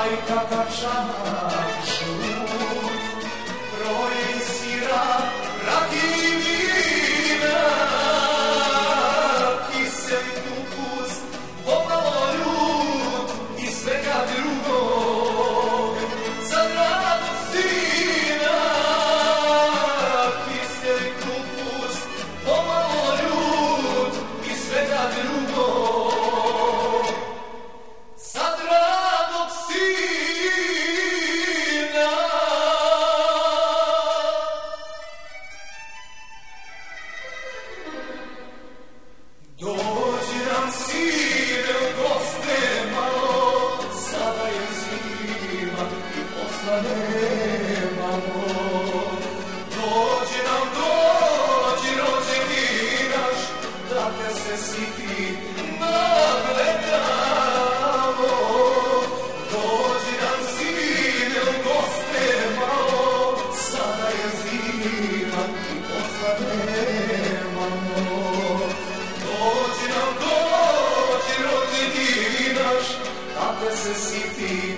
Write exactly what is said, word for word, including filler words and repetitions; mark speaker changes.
Speaker 1: kakav čanak žut, broje sira, raki i vina, kiseli kupus, pomalo ljut i svega drugog, za dragog sina. Kiseli kupus, pomalo ljut i svega drugog, za dragog sina. Dođi nam sine u goste malo, sada je zima i posla nemamo. Dođi nam, dođi rođeni naš, da te se siti nagledamo. Dođi nam sine u goste malo, sada je zima i posla nemamo. Dođi nam, dođi rođeni naš, da te se siti